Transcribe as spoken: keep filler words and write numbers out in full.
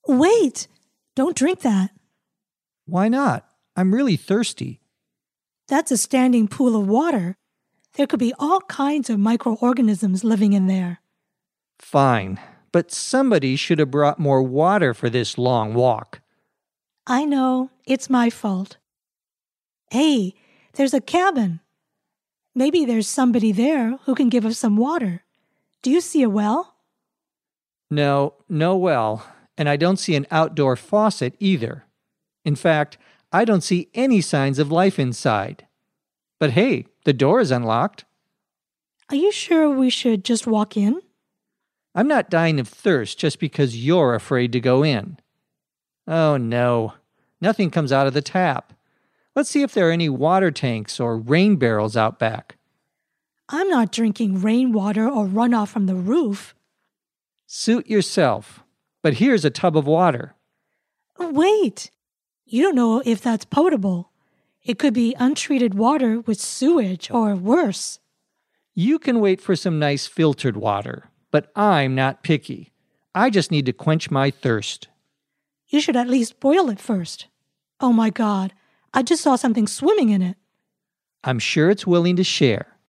Wait! Don't drink that. Why not? I'm really thirsty. That's a standing pool of water. There could be all kinds of microorganisms living in there. Fine, but somebody should have brought more water for this long walk. I know, it's my fault. Hey, there's a cabin. Maybe there's somebody there who can give us some water. Do you see a well? No, no well, and I don't see an outdoor faucet either. In fact, I don't see any signs of life inside. But hey, the door is unlocked. Are you sure we should just walk in? I'm not dying of thirst just because you're afraid to go in. Oh no, nothing comes out of the tap. Let's see if there are any water tanks or rain barrels out back. I'm not drinking rainwater or runoff from the roof. Suit yourself, but here's a tub of water. Wait, you don't know if that's potable. It could be untreated water with sewage or worse. You can wait for some nice filtered water, but I'm not picky. I just need to quench my thirst. You should at least boil it first. Oh my God, I just saw something swimming in it. I'm sure it's willing to share.